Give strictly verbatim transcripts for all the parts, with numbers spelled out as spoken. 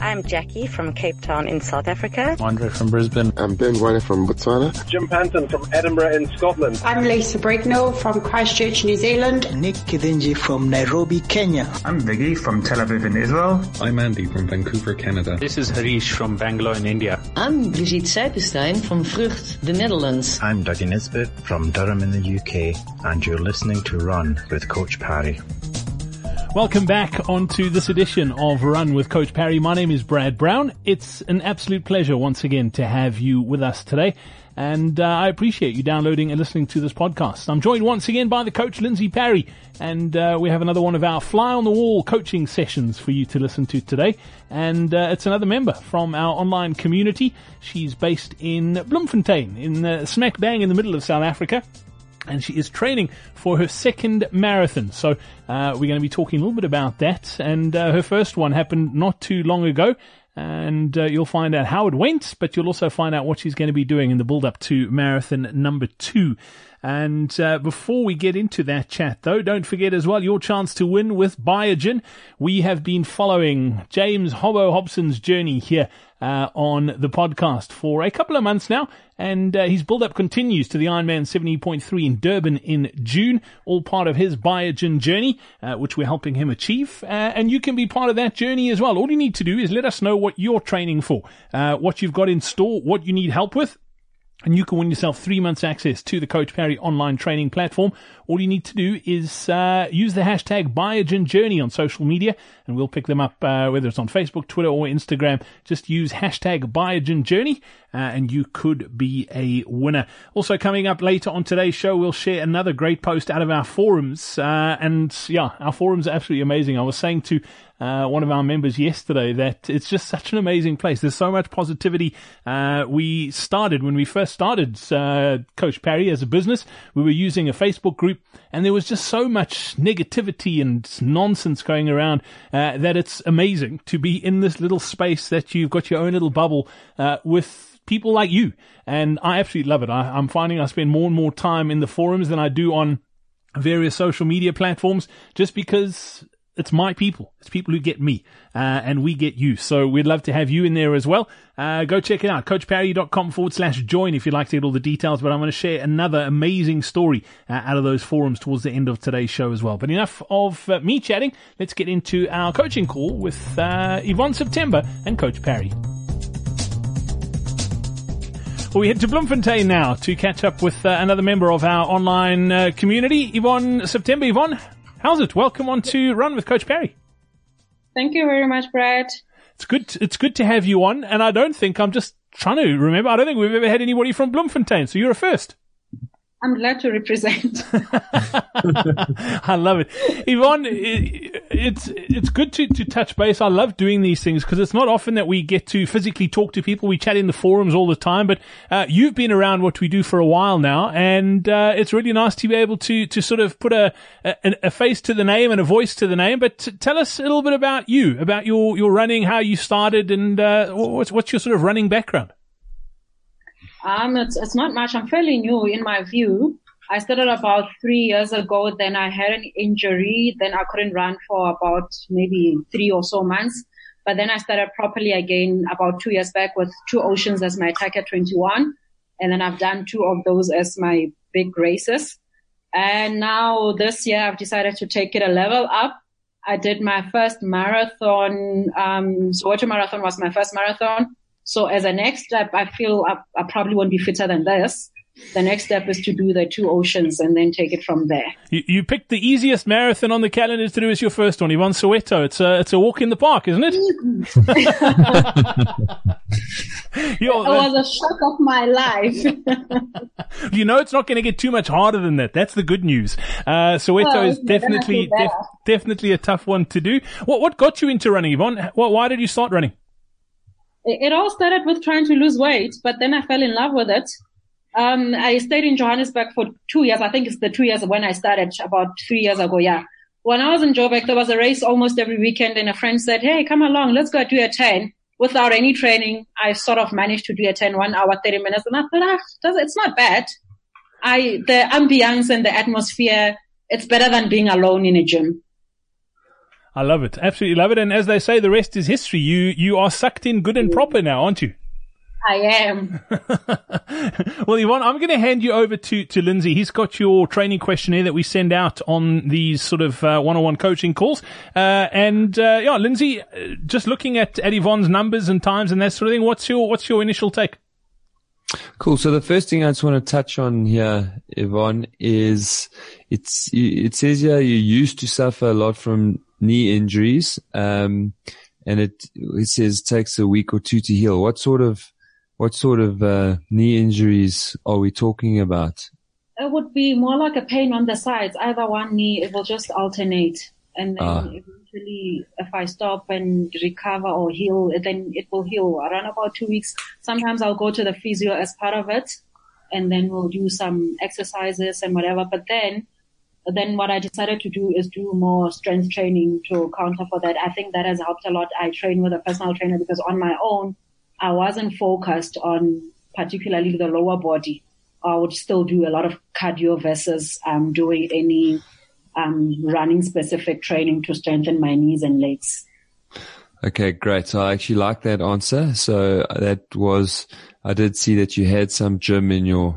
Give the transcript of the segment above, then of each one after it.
I'm Jackie from Cape Town in South Africa. Andre from Brisbane. I'm Ben Warner from Botswana. Jim Panton from Edinburgh in Scotland. I'm Lisa Brignall from Christchurch, New Zealand. Nick Kithinji from Nairobi, Kenya. I'm Viggy from Tel Aviv in Israel. I'm Andy from Vancouver, Canada. This is Harish from Bangalore in India. I'm Brigitte Seipenstein from Vrucht, the Netherlands. I'm Dougie Nisbet from Durham in the U K, and you're listening to Run with Coach Parry. Welcome back onto this edition of Run with Coach Parry. My name is Brad Brown. It's an absolute pleasure once again to have you with us today. And uh, I appreciate you downloading and listening to this podcast. I'm joined once again by the coach, Lindsay Parry. And uh, we have another one of our fly-on-the-wall coaching sessions for you to listen to today. And uh, it's another member from our online community. She's based in Bloemfontein, in uh, smack bang in the middle of South Africa. And she is training for her second marathon. So uh, we're going to be talking a little bit about that. And uh, her first one happened not too long ago. And uh, you'll find out how it went, but you'll also find out what she's going to be doing in the build-up to marathon number two. And uh, before we get into that chat, though, don't forget as well your chance to win with Biogen. We have been following James Hobbo Hobson's journey here uh, on the podcast for a couple of months now, and uh, his build-up continues to the Ironman seventy point three in Durban in June, all part of his Biogen journey, uh, which we're helping him achieve. Uh, and you can be part of that journey as well. All you need to do is let us know what you're training for, uh, what you've got in store, what you need help with. And you can win yourself three months access to the Coach Parry online training platform. All you need to do is uh, use the hashtag Biogen Journey on social media, and we'll pick them up, uh, whether it's on Facebook, Twitter, or Instagram. Just use hashtag Biogen Journey, uh, and you could be a winner. Also coming up later on today's show, we'll share another great post out of our forums. Uh, and yeah, our forums are absolutely amazing. I was saying to Uh, one of our members yesterday that it's just such an amazing place. There's so much positivity. Uh, we started, when we first started, uh, Coach Parry as a business, we were using a Facebook group, and there was just so much negativity and nonsense going around, uh, that it's amazing to be in this little space that you've got your own little bubble, uh, with people like you. And I absolutely love it. I, I'm finding I spend more and more time in the forums than I do on various social media platforms, just because it's my people. It's people who get me, uh, and we get you. So we'd love to have you in there as well. Uh, go check it out. coachparry.com forward slash join if you'd like to get all the details. But I'm going to share another amazing story uh, out of those forums towards the end of today's show as well. But enough of uh, me chatting. Let's get into our coaching call with uh, Yvonne September and Coach Parry. Well, we head to Bloemfontein now to catch up with uh, another member of our online uh, community, Yvonne September. Yvonne, how's it? Welcome on to Run with Coach Parry. Thank you very much, Brad. It's good. To, it's good to have you on. And I don't think I'm just trying to remember. I don't think we've ever had anybody from Bloemfontein. So you're a first. I'm glad to represent. I love it. Yvonne, it, it's, it's good to, to touch base. I love doing these things because it's not often that we get to physically talk to people. We chat in the forums all the time, but, uh, you've been around what we do for a while now, and, uh, it's really nice to be able to, to sort of put a, a, a face to the name and a voice to the name. But t- tell us a little bit about you, about your, your running, how you started, and, uh, what's, what's your sort of running background? Um, it's, it's not much. I'm fairly new in my view. I started about three years ago. Then I had an injury. Then I couldn't run for about maybe three or so months. But then I started properly again about two years back with Two Oceans as my Tiger twenty-one. And then I've done two of those as my big races. And now this year I've decided to take it a level up. I did my first marathon. Um, Soweto Marathon was my first marathon. So as a next step, I feel I, I probably won't be fitter than this. The next step is to do the Two Oceans and then take it from there. You, you picked the easiest marathon on the calendar to do as your first one. Yvonne, Soweto. It's a, it's a walk in the park, isn't it? It was a shock of my life. You know, it's not going to get too much harder than that. That's the good news. Uh, Soweto well, is definitely, def- definitely a tough one to do. What, what got you into running, Yvonne? What, why did you start running? It all started with trying to lose weight, but then I fell in love with it. Um, I stayed in Johannesburg for two years. I think it's the two years when I started, about three years ago, yeah. When I was in Joburg, there was a race almost every weekend, and a friend said, hey, come along, let's go do a ten. Without any training, I sort of managed to do a ten, one hour, thirty minutes, and I thought, ah, it's not bad. I, the ambience and the atmosphere, it's better than being alone in a gym. I love it. Absolutely love it. And as they say, the rest is history. You you are sucked in good and proper now, aren't you? I am. Well, Yvonne, I'm going to hand you over to, to Lindsay. He's got your training questionnaire that we send out on these sort of uh, one-on-one coaching calls. Uh, and, uh, yeah, Lindsay, just looking at, at Yvonne's numbers and times and that sort of thing, what's your, what's your initial take? Cool. So the first thing I just want to touch on here, Yvonne, is it's, it says here you used to suffer a lot from knee injuries. Um, and it, it says takes a week or two to heal. What sort of, What sort of uh, knee injuries are we talking about? It would be more like a pain on the sides. Either one knee, it will just alternate. And then ah. eventually, if I stop and recover or heal, then it will heal around about two weeks. Sometimes I'll go to the physio as part of it, and then we'll do some exercises and whatever. But then, then what I decided to do is do more strength training to counter for that. I think that has helped a lot. I train with a personal trainer because on my own, I wasn't focused on particularly the lower body. I would still do a lot of cardio versus um, doing any um, running specific training to strengthen my knees and legs. Okay, great. So I actually like that answer. So that was, I did see that you had some gym in your,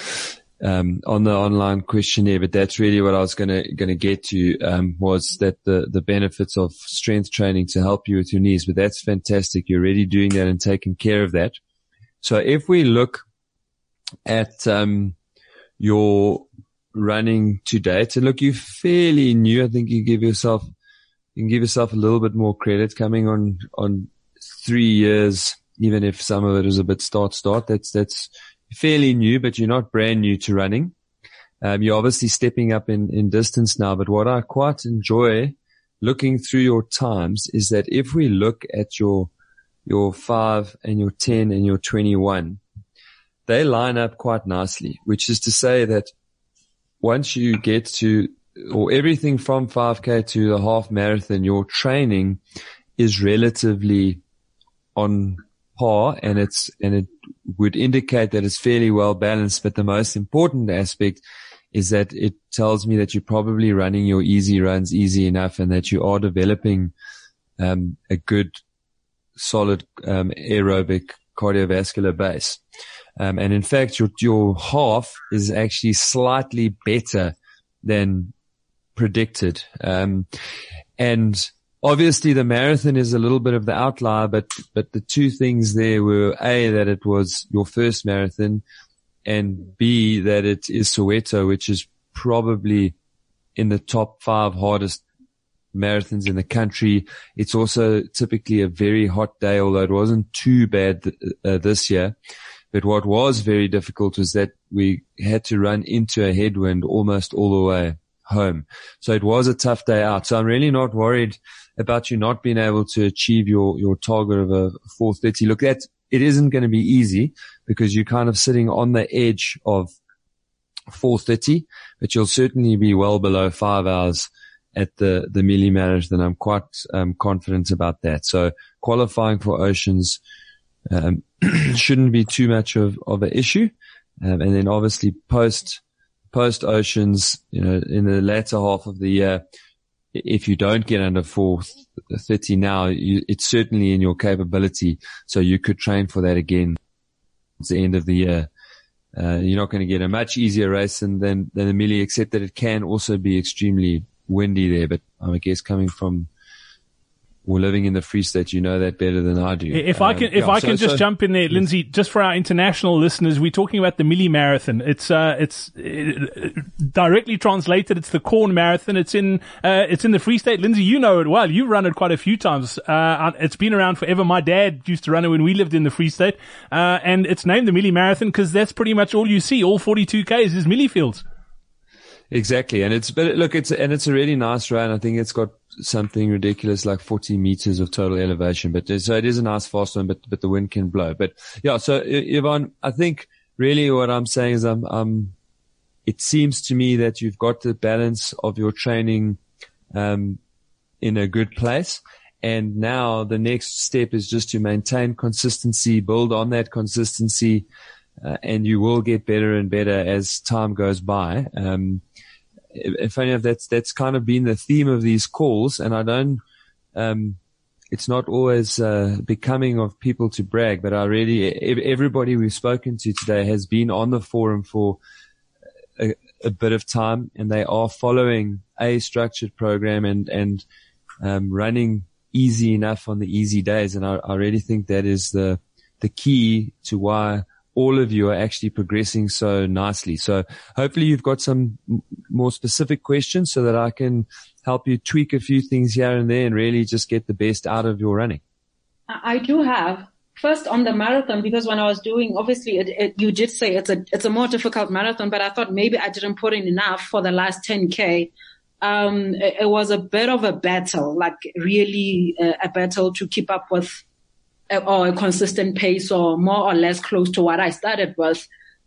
um, on the online questionnaire, but that's really what I was going to, going to get to, um, was that the, the benefits of strength training to help you with your knees. But that's fantastic. You're already doing that and taking care of that. So if we look at, um, your running to date, and look, you're fairly new. I think you give yourself, you can give yourself a little bit more credit coming on, on three years, even if some of it is a bit start, start. That's, that's, fairly new, but you're not brand new to running. Um, you're obviously stepping up in, in distance now, but what I quite enjoy looking through your times is that if we look at your, your five and your ten and your twenty-one, they line up quite nicely, which is to say that once you get to, or everything from five K to the half marathon, your training is relatively on par, and it's, and it would indicate that it's fairly well balanced. But the most important aspect is that it tells me that you're probably running your easy runs easy enough, and that you are developing, um, a good, solid, um, aerobic cardiovascular base. Um, and in fact, your, your half is actually slightly better than predicted. Um, and obviously the marathon is a little bit of the outlier, but, but the two things there were A, that it was your first marathon, and B, that it is Soweto, which is probably in the top five hardest marathons in the country. It's also typically a very hot day, although it wasn't too bad th- uh, this year. But what was very difficult was that we had to run into a headwind almost all the way home. So it was a tough day out. So I'm really not worried about you not being able to achieve your, your target of a four thirty. Look, that it isn't going to be easy because you're kind of sitting on the edge of four thirty, but you'll certainly be well below five hours at the, the Millie Marathon. I'm quite um, confident about that. So qualifying for Oceans, um, shouldn't be too much of, of an issue. Um, and then obviously post, post Oceans, you know, in the latter half of the year, if you don't get under four thirty now, you, it's certainly in your capability. So you could train for that again at the end of the year. Uh, you're not going to get a much easier race than, than, than the Millie, except that it can also be extremely windy there. But I guess coming from, or living in the Free State, you know that better than I do. If I can, um, if yeah, I can so, just so, jump in there, yes. Lindsay, just for our international listeners, we're talking about the Millie Marathon. It's, uh, it's uh, directly translated. It's the Corn Marathon. It's in, uh, it's in the Free State. Lindsay, you know it well. You've run it quite a few times. Uh, it's been around forever. My dad used to run it when we lived in the Free State. Uh, and it's named the Millie Marathon because that's pretty much all you see. All forty-two Ks is Millie fields. Exactly. And it's, but look, it's, and it's a really nice run. I think it's got something ridiculous like forty meters of total elevation, but so it is a nice fast one, but, but the wind can blow. But yeah, so Yvonne, I think really what I'm saying is I'm, um, it seems to me that you've got the balance of your training, um, in a good place. And now the next step is just to maintain consistency, build on that consistency, uh, and you will get better and better as time goes by. Um, If any of that's, that's kind of been the theme of these calls. And I don't, um, it's not always uh, becoming of people to brag, but I really, everybody we've spoken to today has been on the forum for a, a bit of time, and they are following a structured program and, and um, running easy enough on the easy days. And I, I really think that is the, the key to why all of you are actually progressing so nicely. So hopefully you've got some m- more specific questions so that I can help you tweak a few things here and there and really just get the best out of your running. I do have. First on the marathon, because when I was doing, obviously it, it, you did say it's a, it's a more difficult marathon, but I thought maybe I didn't put in enough for the last ten K. Um, it, it was a bit of a battle, like really a, a battle to keep up with a, or a consistent pace or more or less close to what I started with.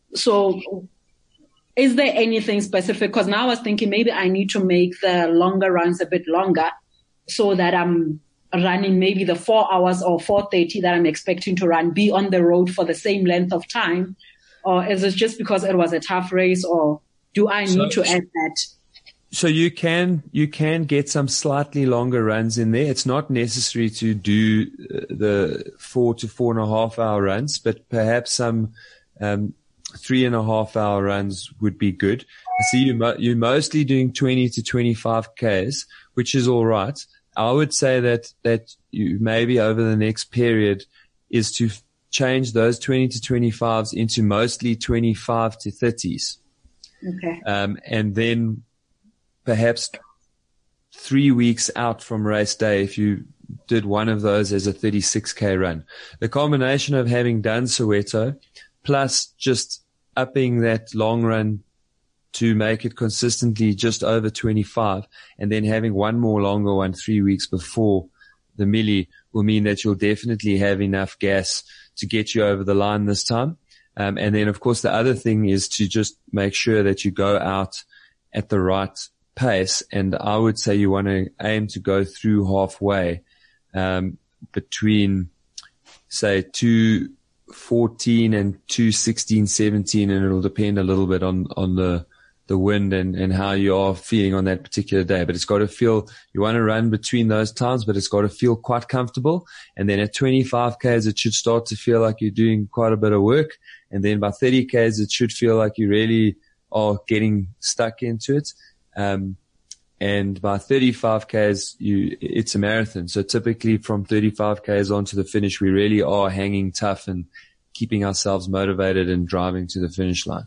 So is there anything specific? Because now I was thinking maybe I need to make the longer runs a bit longer so that I'm running maybe the four hours or four thirty that I'm expecting to run, be on the road for the same length of time? Or is it just because it was a tough race, or do I need so, to add that? So you can, you can get some slightly longer runs in there. It's not necessary to do the four to four and a half hour runs, but perhaps some, um, three and a half hour runs would be good. I see you, mo- you're mostly doing twenty to twenty-five Ks, which is all right. I would say that, that you maybe over the next period is to f- change those twenty to twenty-fives into mostly twenty-five to thirties. Okay. Um, and then perhaps three weeks out from race day, if you did one of those as a thirty-six K run, the combination of having done Soweto plus just upping that long run to make it consistently just over twenty-five, and then having one more longer one three weeks before the milli will mean that you'll definitely have enough gas to get you over the line this time. Um, and then of course the other thing is to just make sure that you go out at the right pace. And I would say you want to aim to go through halfway, um, between say two fourteen and two sixteen, seventeen, and it'll depend a little bit on, on the, the wind and, and how you are feeling on that particular day. But it's got to feel, you want to run between those times, but it's got to feel quite comfortable. And then at twenty-five Ks, it should start to feel like you're doing quite a bit of work. And then by thirty Ks, it should feel like you really are getting stuck into it. Um, and by thirty-five Ks, you, it's a marathon. So typically from thirty-five Ks on to the finish, we really are hanging tough and keeping ourselves motivated and driving to the finish line.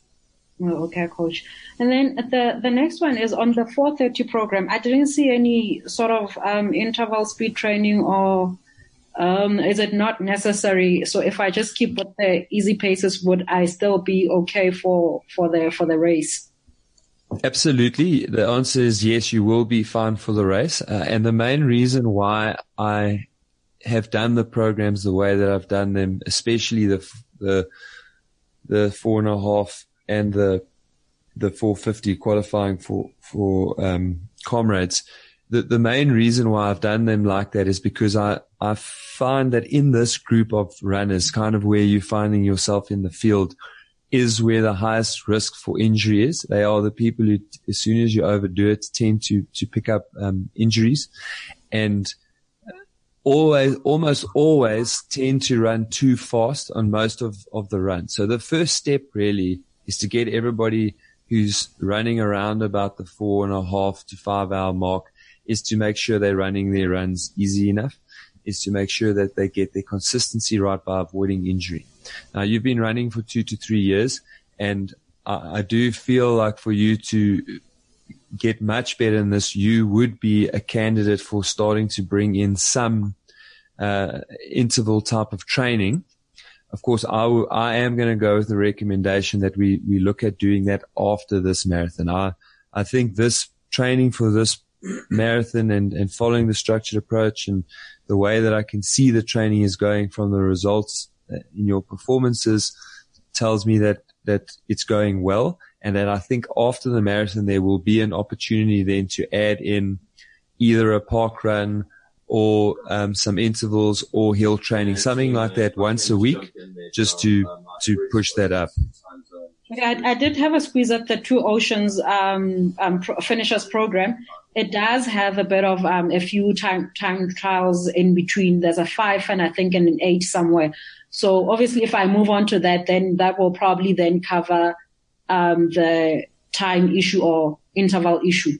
Oh, okay, coach. And then the, the next one is on the four thirty program. I didn't see any sort of, um, interval speed training, or, um, is it not necessary? So if I just keep with the easy paces, would I still be okay for, for the, for the race? Absolutely. The answer is yes, you will be fine for the race. Uh, and the main reason why I have done the programs the way that I've done them, especially the, the, the four and a half and the, the four fifty qualifying for, for, um, comrades. The, the main reason why I've done them like that is because I, I find that in this group of runners, kind of where you're finding yourself in the field, is where the highest risk for injury is. They are the people who, as soon as you overdo it, tend to, to pick up, um, injuries, and always, almost always tend to run too fast on most of, of the run. So the first step really is to get everybody who's running around about the four and a half to five hour mark, is to make sure they're running their runs easy enough, is to make sure that they get their consistency right by avoiding injury. Now, you've been running for two to three years, and I, I do feel like for you to get much better in this, you would be a candidate for starting to bring in some uh, interval type of training. Of course, I, w- I am going to go with the recommendation that we, we look at doing that after this marathon. I, I think this training for this marathon and, and following the structured approach and the way that I can see the training is going from the results in your performances tells me that, that it's going well, and that I think after the marathon there will be an opportunity then to add in either a park run or um, some intervals or hill training, something like that once a week, just to to push that up. I, I did have a squeeze at the Two Oceans um, um, pro- finishers program. it does have a bit of um, a few time time trials in between. There's a five and I think an eight somewhere. So obviously, if I move on to that, then that will probably then cover um, the time issue or interval issue.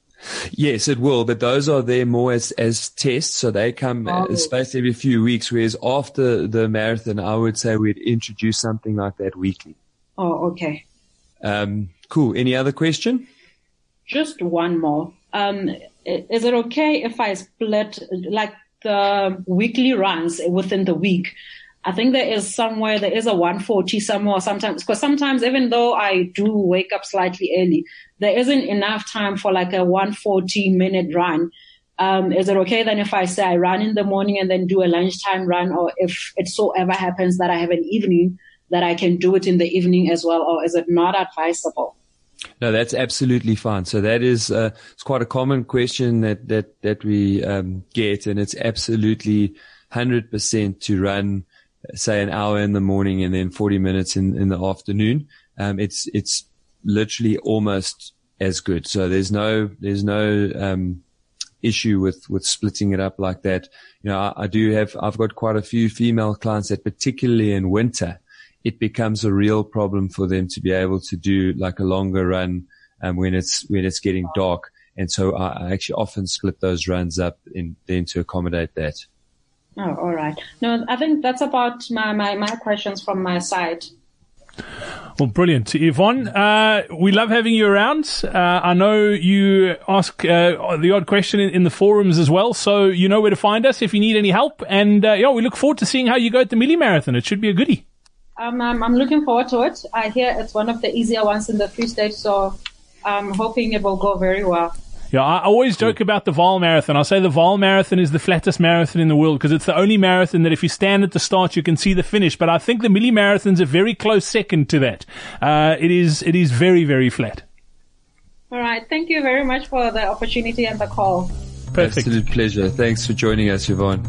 Yes, it will, but those are there more as, as tests, so they come oh. uh, spaced every few weeks, whereas after the marathon, I would say we'd introduce something like that weekly. Oh, okay. Um, cool. Any other question? Just one more. Um, is it okay if I split like the weekly runs within the week? I think there is somewhere, there is a one forty somewhere sometimes, because sometimes even though I do wake up slightly early, there isn't enough time for like a one forty minute run. Um, is it okay then if I say I run in the morning and then do a lunchtime run, or if it so ever happens that I have an evening, that I can do it in the evening as well, or is it not advisable? No, that's absolutely fine. So that is, uh, it's quite a common question that, that, that we, um, get, and it's absolutely one hundred percent to run, say an hour in the morning and then forty minutes in, in the afternoon. Um, it's, it's literally almost as good. So there's no, there's no, um, issue with, with splitting it up like that. You know, I, I do have, I've got quite a few female clients that particularly in winter, it becomes a real problem for them to be able to do like a longer run, um, when it's, when it's getting dark. And so I, I actually often split those runs up in, then to accommodate that. Oh, all right. No, I think that's about my, my, my questions from my side. Well, brilliant. Yvonne, uh, we love having you around. Uh, I know you ask uh, the odd question in, in the forums as well, so you know where to find us if you need any help. And, uh, yeah, we look forward to seeing how you go at the Millie Marathon. It should be a goodie. Um, I'm, I'm looking forward to it. I hear it's one of the easier ones in the Free State, so I'm hoping it will go very well. Yeah, I always joke about the Vaal Marathon. I'll say the Vaal Marathon is the flattest marathon in the world because it's the only marathon that if you stand at the start, you can see the finish. But I think the Millie Marathon's a very close second to that. Uh, it is, it is very, very flat. All right. Thank you very much for the opportunity and the call. Perfect. Absolute pleasure. Thanks for joining us, Yvonne.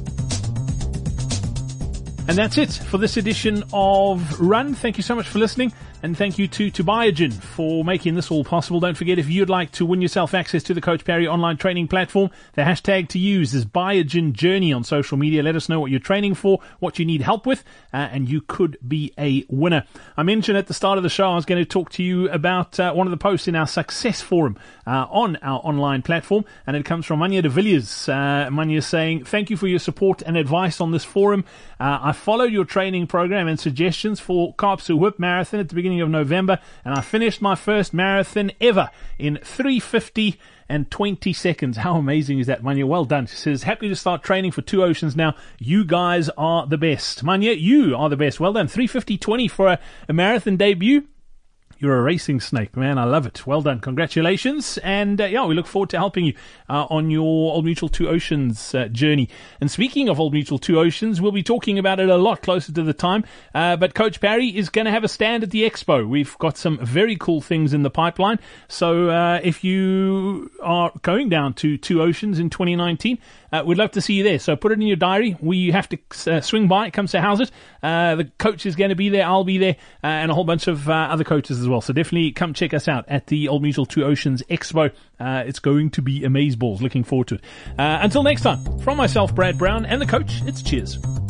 And that's it for this edition of Run. Thank you so much for listening. And thank you to, to Biogen for making this all possible. Don't forget, if you'd like to win yourself access to the Coach Parry online training platform, the hashtag to use is Biogen Journey on social media. Let us know what you're training for, what you need help with, uh, and you could be a winner. I mentioned at the start of the show I was going to talk to you about uh, one of the posts in our success forum uh, on our online platform, and it comes from Manya de Villiers. Uh, Manya saying, thank you for your support and advice on this forum. Uh, I followed your training program and suggestions for Kaapse Whip Marathon at the beginning of November, and I finished my first marathon ever in three fifty and twenty seconds. How amazing is that, Manya? Well done. She says, happy to start training for Two Oceans now. You guys are the best. Manya, you are the best. Well done. three fifty twenty for a, a marathon debut. You're a racing snake, man. I love it. Well done. Congratulations. And, uh, yeah, we look forward to helping you uh, on your Old Mutual Two Oceans uh, journey. And speaking of Old Mutual Two Oceans, we'll be talking about it a lot closer to the time. Uh, but Coach Parry is going to have a stand at the expo. We've got some very cool things in the pipeline. So uh, if you are going down to Two Oceans in twenty nineteen, uh, we'd love to see you there. So put it in your diary. We have to uh, swing by. Come say how's it. Uh, the coach is going to be there. I'll be there. Uh, and a whole bunch of uh, other coaches as well. So definitely come check us out at the Old Mutual Two Oceans Expo. Uh, it's going to be amazeballs. Looking forward to it. Uh, until next time, from myself, Brad Brown, and the coach, it's cheers.